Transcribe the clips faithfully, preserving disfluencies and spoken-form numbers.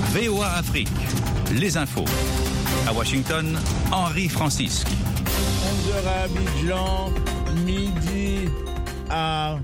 V O A Afrique, les infos. À Washington, Henri Francisque. onze heures à Abidjan, midi à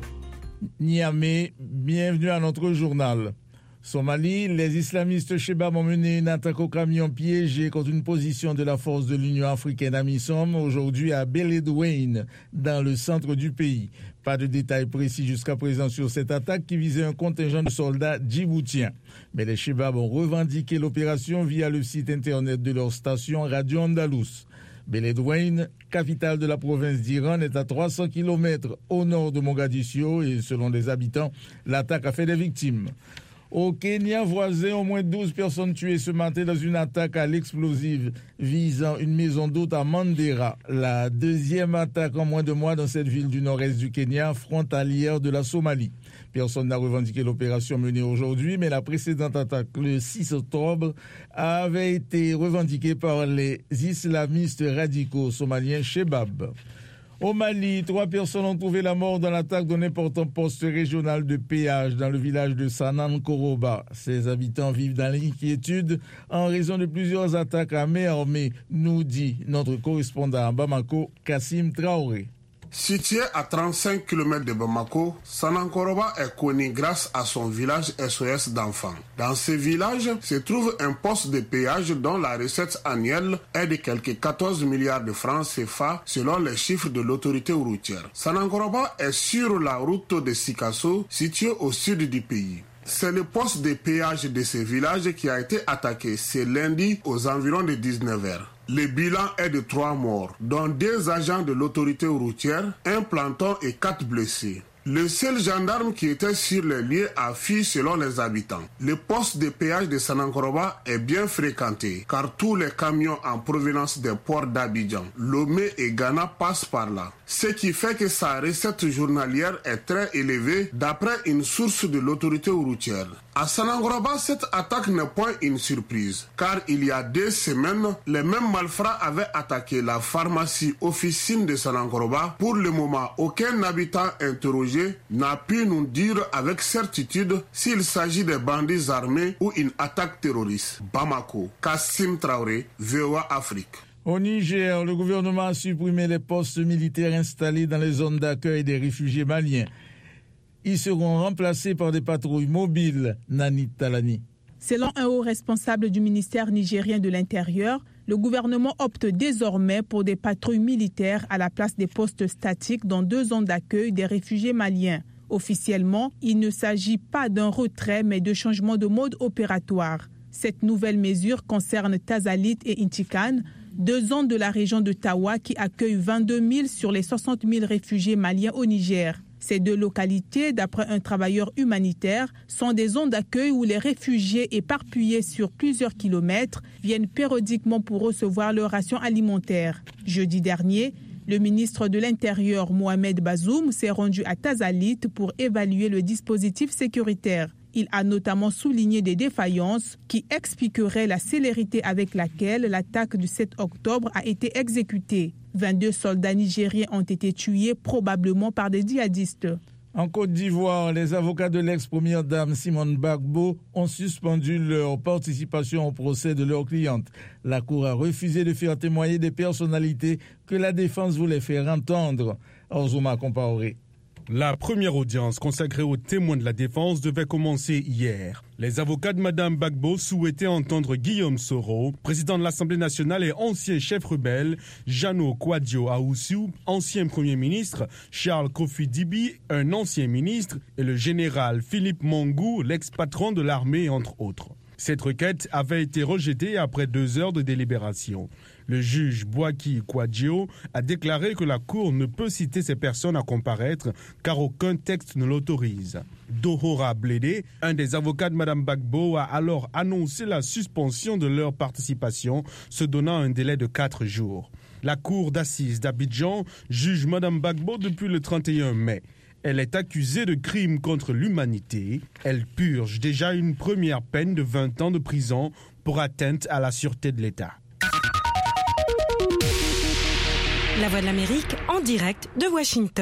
Niamey. Bienvenue à notre journal. Somalie, les islamistes Chebab ont mené une attaque au camion piégé contre une position de la force de l'Union africaine AMISOM aujourd'hui à Beledweyne, dans le centre du pays. Pas de détails précis jusqu'à présent sur cette attaque qui visait un contingent de soldats djiboutiens. Mais les Chebab ont revendiqué l'opération via le site internet de leur station Radio Andalous. Beledweyne, capitale de la province d'Iran, est à trois cents kilomètres au nord de Mogadiscio et selon les habitants, l'attaque a fait des victimes. Au Kenya voisin, au moins douze personnes tuées ce matin dans une attaque à l'explosive visant une maison d'hôte à Mandera. La deuxième attaque en moins de mois dans cette ville du nord-est du Kenya, frontalière de la Somalie. Personne n'a revendiqué l'opération menée aujourd'hui, mais la précédente attaque, le six octobre, avait été revendiquée par les islamistes radicaux somaliens Chebab. Au Mali, trois personnes ont trouvé la mort dans l'attaque d'un important poste régional de péage dans le village de Sanankoroba. Ses habitants vivent dans l'inquiétude en raison de plusieurs attaques à main armée, nous dit notre correspondant à Bamako, Kassim Traoré. Situé à trente-cinq kilomètres de Bamako, Sanankoroba est connu grâce à son village S O S d'enfants. Dans ce village se trouve un poste de péage dont la recette annuelle est de quelques quatorze milliards de francs C F A selon les chiffres de l'autorité routière. Sanankoroba est sur la route de Sikasso, située au sud du pays. C'est le poste de péage de ce village qui a été attaqué ce lundi aux environs de dix-neuf heures. Le bilan est de trois morts, dont deux agents de l'autorité routière, un planton et quatre blessés. Le seul gendarme qui était sur les lieux a fui selon les habitants. Le poste de péage de Sanankoroba est bien fréquenté car tous les camions en provenance des ports d'Abidjan, Lomé et Ghana passent par là. Ce qui fait que sa recette journalière est très élevée d'après une source de l'autorité routière. À Sanankoroba, cette attaque n'est point une surprise car il y a deux semaines, les mêmes malfrats avaient attaqué la pharmacie officine de Sanankoroba. Pour le moment, aucun habitant interrogé n'a pu nous dire avec certitude s'il s'agit de bandits armés ou une attaque terroriste. Bamako, Kassim Traoré, V O A Afrique. Au Niger, le gouvernement a supprimé les postes militaires installés dans les zones d'accueil des réfugiés maliens. Ils seront remplacés par des patrouilles mobiles. Nani Talani. Selon un haut responsable du ministère nigérien de l'Intérieur, le gouvernement opte désormais pour des patrouilles militaires à la place des postes statiques dans deux zones d'accueil des réfugiés maliens. Officiellement, il ne s'agit pas d'un retrait mais de changement de mode opératoire. Cette nouvelle mesure concerne Tazalit et Intikan, deux zones de la région de Tawa qui accueillent vingt-deux mille sur les soixante mille réfugiés maliens au Niger. Ces deux localités, d'après un travailleur humanitaire, sont des zones d'accueil où les réfugiés éparpillés sur plusieurs kilomètres viennent périodiquement pour recevoir leurs rations alimentaires. Jeudi dernier, le ministre de l'Intérieur, Mohamed Bazoum, s'est rendu à Tazalit pour évaluer le dispositif sécuritaire. Il a notamment souligné des défaillances qui expliqueraient la célérité avec laquelle l'attaque du sept octobre a été exécutée. vingt-deux soldats nigériens ont été tués, probablement par des djihadistes. En Côte d'Ivoire, les avocats de l'ex-première dame Simone Gbagbo ont suspendu leur participation au procès de leur cliente. La Cour a refusé de faire témoigner des personnalités que la défense voulait faire entendre. Orzouma Compaoré. La première audience consacrée aux témoins de la défense devait commencer hier. Les avocats de Mme Gbagbo souhaitaient entendre Guillaume Soro, président de l'Assemblée nationale et ancien chef rebelle, Jano Kwadjo Aoussou, ancien premier ministre, Charles Kofi Dibi, un ancien ministre, et le général Philippe Mongou, l'ex-patron de l'armée, entre autres. Cette requête avait été rejetée après deux heures de délibération. Le juge Boaki Kwadjo a déclaré que la Cour ne peut citer ces personnes à comparaître car aucun texte ne l'autorise. Dohora Blédé, un des avocats de Mme Gbagbo, a alors annoncé la suspension de leur participation, se donnant un délai de quatre jours. La Cour d'assises d'Abidjan juge Mme Gbagbo depuis le trente et un mai. Elle est accusée de crimes contre l'humanité. Elle purge déjà une première peine de vingt ans de prison pour atteinte à la sûreté de l'État. La Voix de l'Amérique en direct de Washington.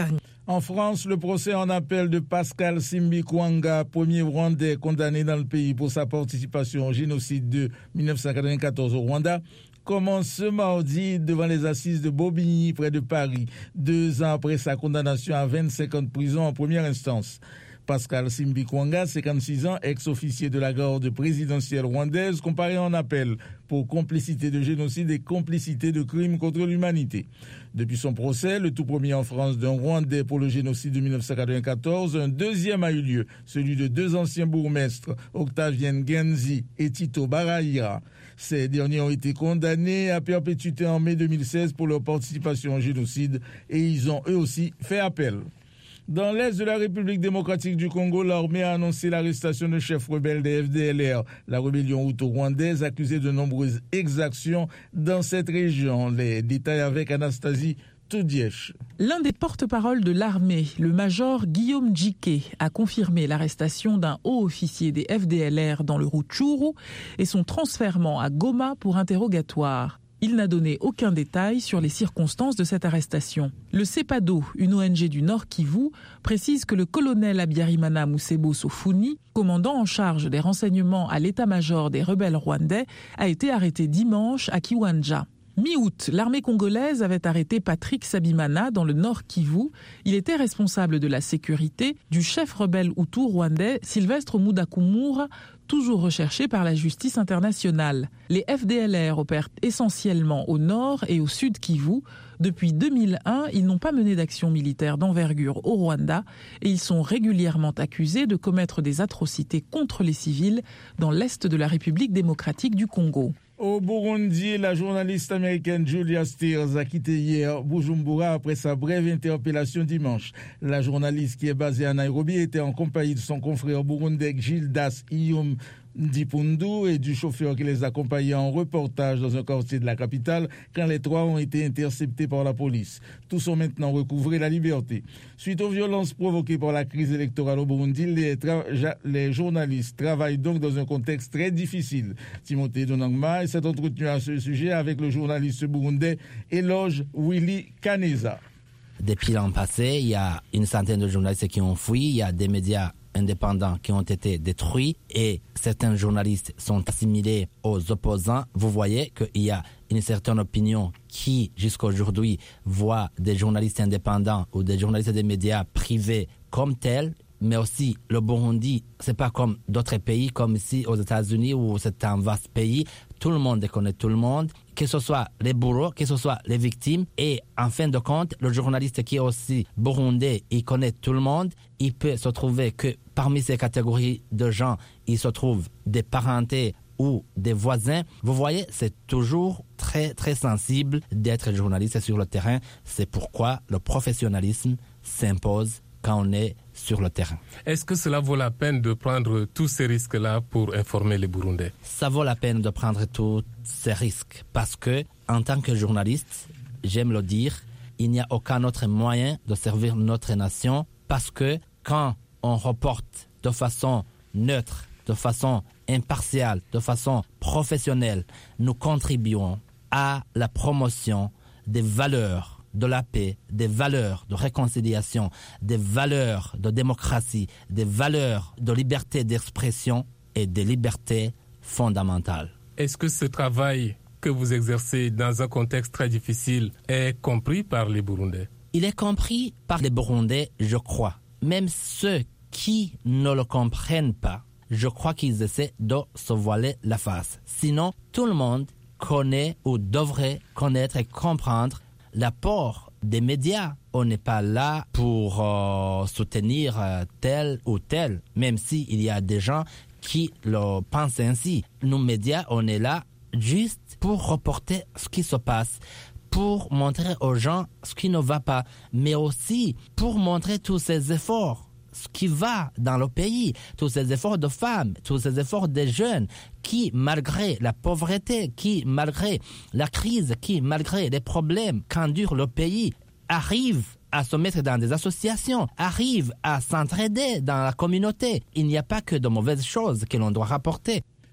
En France, le procès en appel de Pascal Simbi Kouanga, premier Rwandais condamné dans le pays pour sa participation au génocide de dix-neuf cent quatre-vingt-quatorze au Rwanda, commence ce mardi devant les assises de Bobigny, près de Paris, deux ans après sa condamnation à vingt-cinq ans de prison en première instance. Pascal Simbi Kouanga, cinquante-six ans, ex-officier de la garde présidentielle rwandaise, comparé en appel pour complicité de génocide et complicité de crimes contre l'humanité. Depuis son procès, le tout premier en France d'un Rwandais pour le génocide de dix-neuf cent quatre-vingt-quatorze, un deuxième a eu lieu, celui de deux anciens bourgmestres, Octavien Genzi et Tito Baraïra. Ces derniers ont été condamnés à perpétuité en mai deux mille seize pour leur participation au génocide et ils ont eux aussi fait appel. Dans l'est de la République démocratique du Congo, l'armée a annoncé l'arrestation de chefs rebelles des F D L R, la rébellion hutu-rwandaise accusée de nombreuses exactions dans cette région. Les détails avec Anastasie Toudièche. L'un des porte-paroles de l'armée, le major Guillaume Djiké, a confirmé l'arrestation d'un haut officier des F D L R dans le Rutshuru et son transfèrement à Goma pour interrogatoire. Il n'a donné aucun détail sur les circonstances de cette arrestation. Le CEPADO, une O N G du Nord Kivu, précise que le colonel Abiyarimana Musebo Sofuni, commandant en charge des renseignements à l'état-major des rebelles rwandais, a été arrêté dimanche à Kiwanja. Mi-août, l'armée congolaise avait arrêté Patrick Sabimana dans le Nord Kivu. Il était responsable de la sécurité du chef rebelle hutu rwandais Sylvestre Mudakumura, toujours recherché par la justice internationale. Les F D L R opèrent essentiellement au nord et au sud Kivu. Depuis deux mille un, ils n'ont pas mené d'action militaire d'envergure au Rwanda et ils sont régulièrement accusés de commettre des atrocités contre les civils dans l'est de la République démocratique du Congo. Au Burundi, la journaliste américaine Julia Stiers a quitté hier Bujumbura après sa brève interpellation dimanche. La journaliste qui est basée à Nairobi était en compagnie de son confrère burundais Gildas Iyum Ndipundu et du chauffeur qui les accompagnait en reportage dans un quartier de la capitale quand les trois ont été interceptés par la police. Tous ont maintenant recouvré la liberté. Suite aux violences provoquées par la crise électorale au Burundi, les, tra- les journalistes travaillent donc dans un contexte très difficile. Timothée Donangma s'est entretenu à ce sujet avec le journaliste burundais Eloge Willy Kaneza. Depuis l'an passé, il y a une centaine de journalistes qui ont fui, il y a des médias indépendants qui ont été détruits et certains journalistes sont assimilés aux opposants. Vous voyez qu'il y a une certaine opinion qui, jusqu'à aujourd'hui, voit des journalistes indépendants ou des journalistes des médias privés comme tels. Mais aussi, le Burundi, c'est pas comme d'autres pays, comme ici aux États-Unis où c'est un vaste pays. Tout le monde connaît tout le monde, que ce soit les bourreaux, que ce soit les victimes. Et en fin de compte, le journaliste qui est aussi burundais, il connaît tout le monde. Il peut se trouver que parmi ces catégories de gens, il se trouve des parentés ou des voisins. Vous voyez, c'est toujours très, très sensible d'être journaliste sur le terrain. C'est pourquoi le professionnalisme s'impose quand on est sur le terrain. Est-ce que cela vaut la peine de prendre tous ces risques-là pour informer les Burundais? Ça vaut la peine de prendre tous ces risques parce que, en tant que journaliste, j'aime le dire, il n'y a aucun autre moyen de servir notre nation parce que quand on reporte de façon neutre, de façon impartiale, de façon professionnelle, nous contribuons à la promotion des valeurs de la paix, des valeurs de réconciliation, des valeurs de démocratie, des valeurs de liberté d'expression et des libertés fondamentales. Est-ce que ce travail que vous exercez dans un contexte très difficile est compris par les Burundais? Il est compris par les Burundais, je crois. Même ceux qui ne le comprennent pas, je crois qu'ils essaient de se voiler la face. Sinon, tout le monde connaît ou devrait connaître et comprendre l'apport des médias. On n'est pas là pour euh, soutenir euh, tel ou tel, même s'il y a des gens qui le pensent ainsi. Nous, médias, on est là juste pour reporter ce qui se passe, pour montrer aux gens ce qui ne va pas, mais aussi pour montrer tous ces efforts, ce qui va dans le pays, tous ces efforts de femmes, tous ces efforts des jeunes qui, malgré la pauvreté, qui, malgré la crise, qui, malgré les problèmes qu'endure le pays, arrivent à se mettre dans des associations, arrivent à s'entraider dans la communauté. Il n'y a pas que de mauvaises choses que l'on doit rapporter.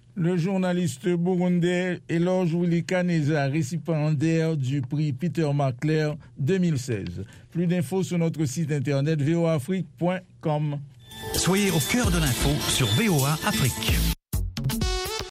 Le journaliste burundais Eloge Willy Kaneza, récipiendaire du prix Peter Markler deux mille seize. Plus d'infos sur notre site internet v o afrique point com. Soyez au cœur de l'info sur V O A Afrique.